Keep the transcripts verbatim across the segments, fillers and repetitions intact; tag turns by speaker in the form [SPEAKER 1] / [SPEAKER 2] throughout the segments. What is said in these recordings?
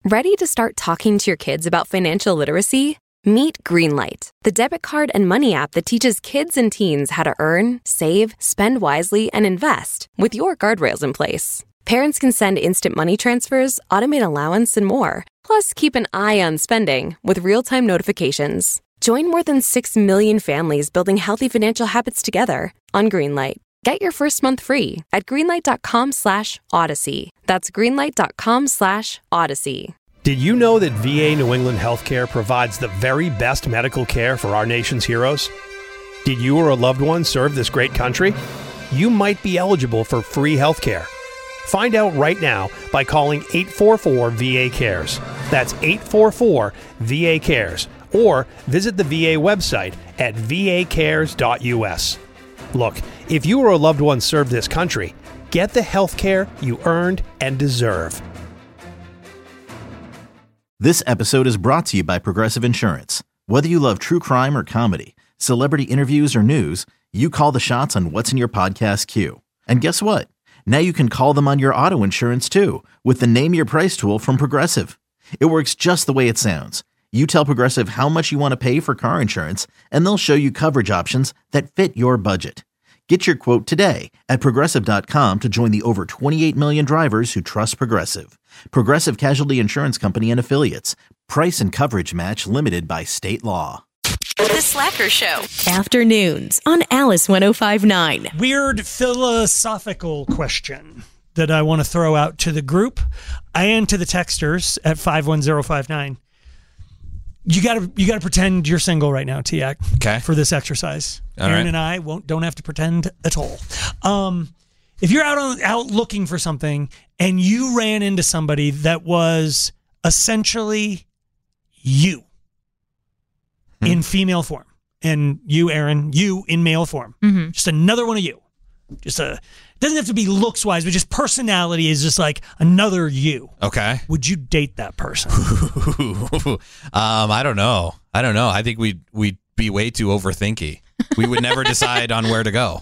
[SPEAKER 1] Ready to start talking to your kids about financial literacy? Meet Greenlight, the debit card and money app that teaches kids and teens how to earn, save, spend wisely, and invest with your guardrails in place. Parents can send instant money transfers, automate allowance, and more. Plus, keep an eye on spending with real-time notifications. Join more than six million families building healthy financial habits together on Greenlight. Get your first month free at greenlight.com slash odyssey. That's greenlight.com slash odyssey.
[SPEAKER 2] Did you know that V A New England Healthcare provides the very best medical care for our nation's heroes? Did you or a loved one serve this great country? You might be eligible for free healthcare. Find out right now by calling eight four four V A cares. That's eight four four V A cares. Or visit the V A website at v a cares dot u s. Look, if you or a loved one served this country, get the health care you earned and deserve.
[SPEAKER 3] This episode is brought to you by Progressive Insurance. Whether you love true crime or comedy, celebrity interviews or news, you call the shots on what's in your podcast queue. And guess what? Now you can call them on your auto insurance too with the Name Your Price tool from Progressive. It works just the way it sounds. You tell Progressive how much you want to pay for car insurance, and they'll show you coverage options that fit your budget. Get your quote today at progressive dot com to join the over twenty-eight million drivers who trust Progressive. Progressive Casualty Insurance Company and Affiliates. Price and coverage match limited by state law.
[SPEAKER 4] The Slacker Show.
[SPEAKER 5] Afternoons on Alice one oh five point nine.
[SPEAKER 6] Weird philosophical question that I want to throw out to the group and to the texters at five one zero five nine. You gotta you gotta pretend you're single right now, Tiak.
[SPEAKER 7] Okay.
[SPEAKER 6] For this exercise.
[SPEAKER 7] All
[SPEAKER 6] Aaron
[SPEAKER 7] right.
[SPEAKER 6] and I won't don't have to pretend at all. Um, if you're out on out looking for something and you ran into somebody that was essentially you hmm. in female form, and you, Aaron, you in male form,
[SPEAKER 8] mm-hmm.
[SPEAKER 6] just another one of you, just a. Doesn't have to be looks wise, but just personality is just like another you.
[SPEAKER 7] Okay.
[SPEAKER 6] Would you date that person?
[SPEAKER 7] um, I don't know. I don't know. I think we'd we'd be way too overthinky. We would never decide on where to go.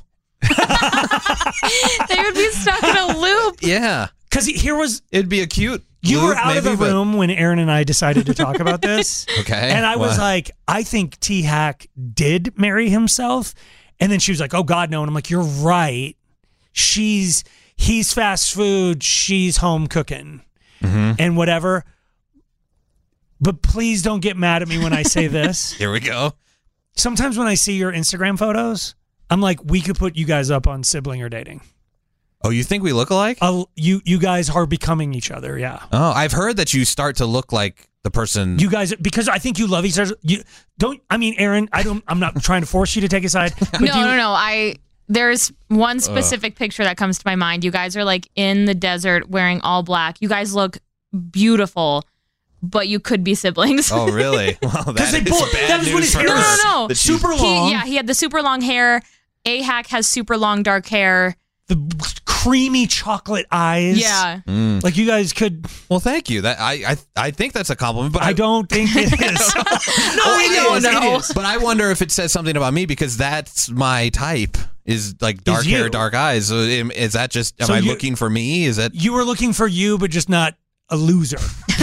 [SPEAKER 8] They would be stuck in a loop.
[SPEAKER 7] Yeah.
[SPEAKER 6] Because here was
[SPEAKER 7] it'd be a cute.
[SPEAKER 6] You
[SPEAKER 7] loop,
[SPEAKER 6] were out
[SPEAKER 7] maybe,
[SPEAKER 6] of the
[SPEAKER 7] but...
[SPEAKER 6] room when Aaron and I decided to talk about this.
[SPEAKER 7] Okay.
[SPEAKER 6] And I was
[SPEAKER 7] what?
[SPEAKER 6] like, I think T-Hack did marry himself. And then she was like, oh God, no. And I'm like, you're right. She's he's fast food, she's home cooking,
[SPEAKER 7] mm-hmm.
[SPEAKER 6] and whatever. But please don't get mad at me when I say this.
[SPEAKER 7] Here we go.
[SPEAKER 6] Sometimes when I see your Instagram photos, I'm like, we could put you guys up on Sibling or Dating.
[SPEAKER 7] Oh, you think we look alike?
[SPEAKER 6] Uh, you you guys are becoming each other, yeah.
[SPEAKER 7] Oh, I've heard that you start to look like the person.
[SPEAKER 6] You guys, because I think you love each other. You don't. I mean, Aaron, I don't. I'm not trying to force you to take a side. But
[SPEAKER 8] no,
[SPEAKER 6] do you,
[SPEAKER 8] no, no. I. There's one specific uh. picture that comes to my mind. You guys are like in the desert wearing all black. You guys look beautiful, but you could be siblings.
[SPEAKER 7] Oh, really? Well, that
[SPEAKER 6] they
[SPEAKER 7] is
[SPEAKER 6] both,
[SPEAKER 7] bad
[SPEAKER 6] that was when
[SPEAKER 7] news
[SPEAKER 6] his
[SPEAKER 7] for
[SPEAKER 6] hair
[SPEAKER 8] no,
[SPEAKER 6] was
[SPEAKER 8] no, no.
[SPEAKER 6] super long.
[SPEAKER 8] He, yeah, he had the super long hair. A-Hack has super long dark hair.
[SPEAKER 6] The creamy chocolate eyes.
[SPEAKER 8] Yeah.
[SPEAKER 7] Mm.
[SPEAKER 6] Like you guys could.
[SPEAKER 7] Well, thank you. That I I, I think that's a compliment, but
[SPEAKER 6] I,
[SPEAKER 7] I
[SPEAKER 6] don't think it is. no,
[SPEAKER 7] oh,
[SPEAKER 6] it
[SPEAKER 7] no,
[SPEAKER 6] is.
[SPEAKER 7] no.
[SPEAKER 6] It is.
[SPEAKER 7] But I wonder if it says something about me because that's my type. Is like dark
[SPEAKER 6] Is
[SPEAKER 7] hair,
[SPEAKER 6] you.
[SPEAKER 7] dark eyes. So am- is that just? Am
[SPEAKER 6] So
[SPEAKER 7] I
[SPEAKER 6] you-
[SPEAKER 7] looking for me? Is that?
[SPEAKER 6] You were looking for you, but just not a loser.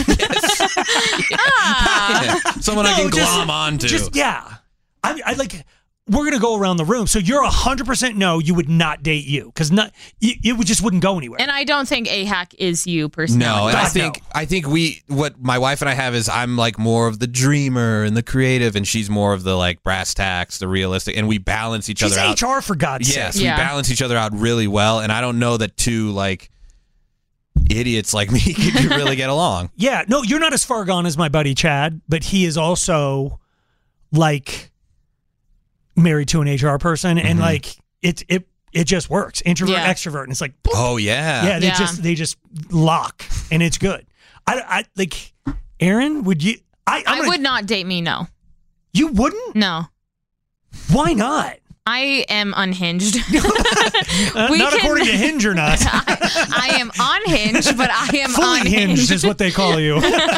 [SPEAKER 8] Ah.
[SPEAKER 7] Yeah. Someone I
[SPEAKER 6] No,
[SPEAKER 7] can
[SPEAKER 6] just-
[SPEAKER 7] glom onto.
[SPEAKER 6] Just yeah. I, I like. We're gonna go around the room. So you're a hundred percent no. You would not date you because not. You, it would just wouldn't go anywhere.
[SPEAKER 8] And I don't think A-Hack is you personally.
[SPEAKER 7] No, and I
[SPEAKER 6] God,
[SPEAKER 7] think
[SPEAKER 6] no.
[SPEAKER 7] I think we what my wife and I have is I'm like more of the dreamer and the creative, and she's more of the like brass tacks, the realistic, and we balance each
[SPEAKER 6] She's
[SPEAKER 7] other out.
[SPEAKER 6] H R for God's
[SPEAKER 7] Yes,
[SPEAKER 6] sake.
[SPEAKER 8] Yeah.
[SPEAKER 7] we balance each other out really well, and I don't know that two like idiots like me could really get along.
[SPEAKER 6] Yeah, no, you're not as far gone as my buddy Chad, but he is also like married to an H R person, and
[SPEAKER 7] Mhm.
[SPEAKER 6] like it it it just works. Introvert,
[SPEAKER 8] Yeah.
[SPEAKER 6] extrovert, and it's like boop.
[SPEAKER 7] Oh yeah,
[SPEAKER 6] yeah, they
[SPEAKER 8] Yeah.
[SPEAKER 6] just they just lock, and it's good. I, I like Aaron. Would you? I I'm
[SPEAKER 8] I
[SPEAKER 6] gonna-
[SPEAKER 8] would not date me, no.
[SPEAKER 6] You wouldn't?
[SPEAKER 8] No.
[SPEAKER 6] Why not?
[SPEAKER 8] I am unhinged.
[SPEAKER 6] Uh,
[SPEAKER 8] We
[SPEAKER 6] not
[SPEAKER 8] can-
[SPEAKER 6] according to Hinge or not.
[SPEAKER 8] I, I am unhinged, but I am
[SPEAKER 6] Fully
[SPEAKER 8] unhinged.
[SPEAKER 6] hinged is what they call you.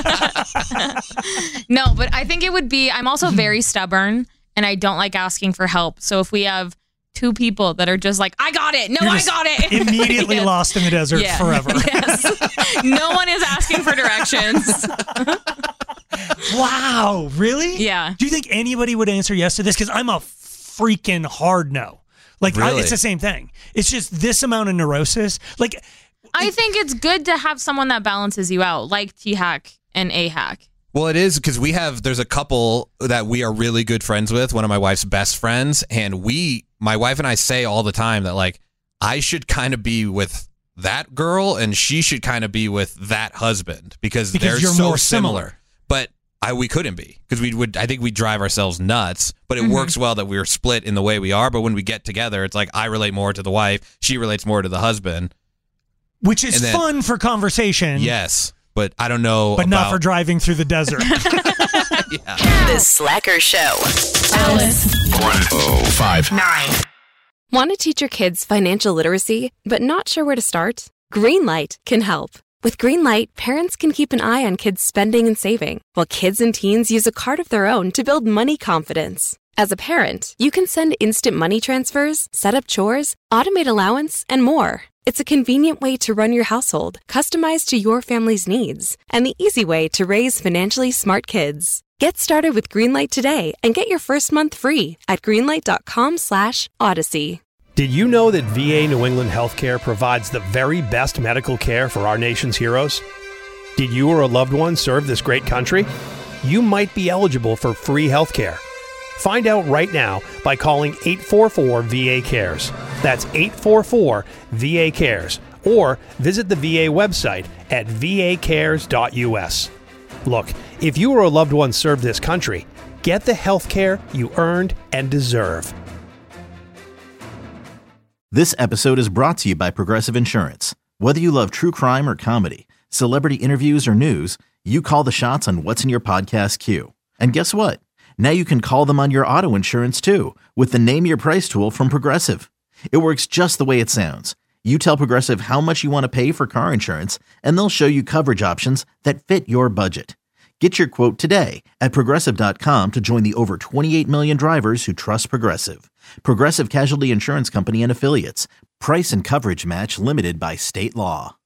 [SPEAKER 8] No, but I think it would be, I'm also very stubborn and I don't like asking for help. So if we have two people that are just like, I got it. No,
[SPEAKER 6] You're
[SPEAKER 8] I
[SPEAKER 6] just
[SPEAKER 8] got it.
[SPEAKER 6] Immediately
[SPEAKER 8] Yes.
[SPEAKER 6] lost in the desert
[SPEAKER 8] Yeah.
[SPEAKER 6] forever.
[SPEAKER 8] Yes. No one is asking for directions.
[SPEAKER 6] Wow, really?
[SPEAKER 8] Yeah.
[SPEAKER 6] Do you think anybody would answer yes to this? Because I'm a freaking hard no. Like, I,
[SPEAKER 7] Really?
[SPEAKER 6] it's the same thing. It's just this amount of neurosis. Like,
[SPEAKER 8] I think it's good to have someone that balances you out, like T-Hack and A-Hack.
[SPEAKER 7] Well, it is because we have, there's a couple that we are really good friends with, one of my wife's best friends. And we, my wife and I say all the time that like, I should kind of be with that girl and she should kind of be with that husband because,
[SPEAKER 6] Because
[SPEAKER 7] they're
[SPEAKER 6] you're
[SPEAKER 7] so
[SPEAKER 6] more
[SPEAKER 7] similar.
[SPEAKER 6] similar.
[SPEAKER 7] But I, we couldn't be because we would, I think we drive ourselves nuts, but it
[SPEAKER 8] Mm-hmm.
[SPEAKER 7] works well that we're split in the way we are. But when we get together, it's like I relate more to the wife. She relates more to the husband.
[SPEAKER 6] which is
[SPEAKER 7] And then-
[SPEAKER 6] fun for conversation.
[SPEAKER 7] Yes. But I don't know.
[SPEAKER 6] But not
[SPEAKER 7] about-
[SPEAKER 6] for driving through the desert.
[SPEAKER 4] The Slacker Show.
[SPEAKER 5] Alice.
[SPEAKER 1] Want to teach your kids financial literacy, but not sure where to start? Greenlight can help. With Greenlight, parents can keep an eye on kids' spending and saving, while kids and teens use a card of their own to build money confidence. As a parent, you can send instant money transfers, set up chores, automate allowance, and more. It's a convenient way to run your household, customized to your family's needs, and the easy way to raise financially smart kids. Get started with Greenlight today and get your first month free at greenlight.com slash odyssey.
[SPEAKER 2] Did you know that V A New England Healthcare provides the very best medical care for our nation's heroes? Did you or a loved one serve this great country? You might be eligible for free healthcare. Find out right now by calling eight four four V A cares. That's eight four four V A cares. Or visit the V A website at v a cares dot u s. Look, if you or a loved one served this country, get the health care you earned and deserve.
[SPEAKER 3] This episode is brought to you by Progressive Insurance. Whether you love true crime or comedy, celebrity interviews or news, you call the shots on what's in your podcast queue. And guess what? Now you can call them on your auto insurance too with the Name Your Price tool from Progressive. It works just the way it sounds. You tell Progressive how much you want to pay for car insurance, and they'll show you coverage options that fit your budget. Get your quote today at progressive dot com to join the over twenty-eight million drivers who trust Progressive. Progressive Casualty Insurance Company and Affiliates. Price and coverage match limited by state law.